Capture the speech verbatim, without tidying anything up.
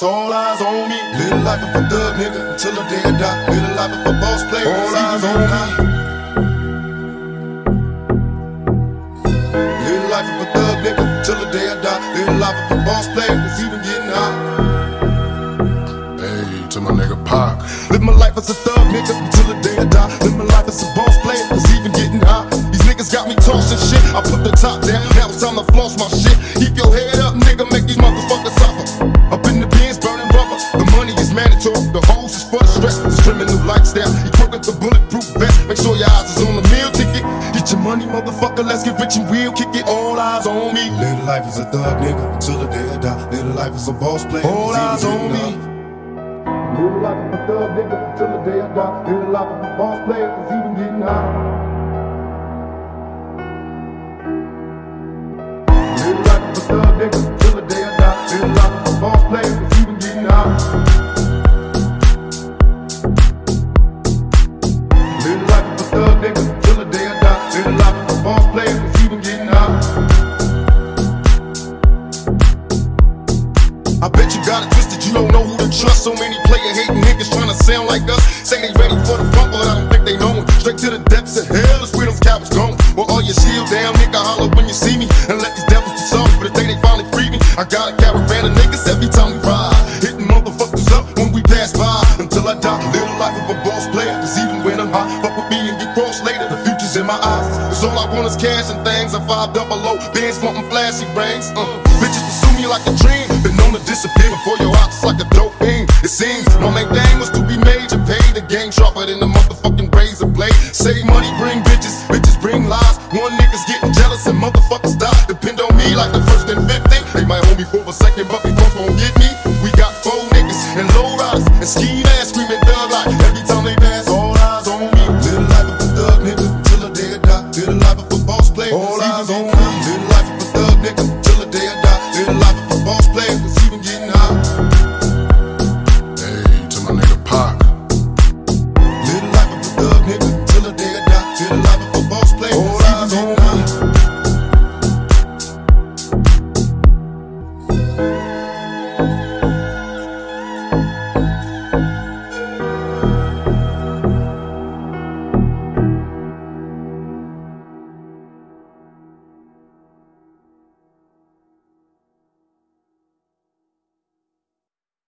all eyes on me. Live life of a thug nigga until the day I die. Live life of a boss player, all eyes on me. Live life of a thug nigga until the day I die. Live life of a boss player, it's even getting high. Hey, to my nigga Pac. Live my life as a thug nigga until the day I die. Live my life as a boss player, it's even getting high. These niggas got me tossing shit. I put the top down, now it's time to floss my shit. Keep your head up, nigga, make these motherfuckers suffer. Up in the bins, burning rubber. The money is mandatory, the hose is for the stress. It's criminal lifestyle, equipped with the bulletproof vest. Make sure your eyes is on the meal ticket. Get your money, motherfucker, let's get rich and real. Kick it, all eyes on me. Live life as a thug nigga until the day I die. Live life as a boss player, all eyes on me. Live life as a thug nigga until the day I die. Live life as a boss player, it's even getting high. Live life as a thug nigga until the day I die. Live life as a boss player, it's even getting high. Live life as a thug nigga until the day I die. Live life as a boss player, it's even getting high. I bet you got it twisted, you don't know who to trust. So many player-hating niggas tryna sound like us. Say they ready for the front, but I don't think they know it. Straight to the depths of hell is where them cowards going. Well, all your shield down, nigga, holler when you see me. And let these devils be sorry for the day they finally free me. I got a caravan of niggas every time we ride, hitting motherfuckers up when we pass by. Until I die, live the life of a boss player. Cause even when I'm high, fuck with me and get crossed later. The future's in my eyes, cause all I want is cash and things. I five double O, bands wanting flashy rings. uh, Bitches pursue me like a dream. Been known to disappear before your eyes like a dope fiend. It seems my main thing was to be major, pay the game sharper than the motherfucking razor blade. Save money, bring bitches, bitches bring lies. One nigga's getting jealous and motherfuckers die. Depend on me like the first and fifteen. They might hold me for a second, but they both won't get me. We got four niggas and low riders and ski ass screaming thug like every time they pass. All eyes on me. Live the life of a thug nigga till the day I die. Live the life of a boss player. All eyes on me. Live the life of a thug nigga.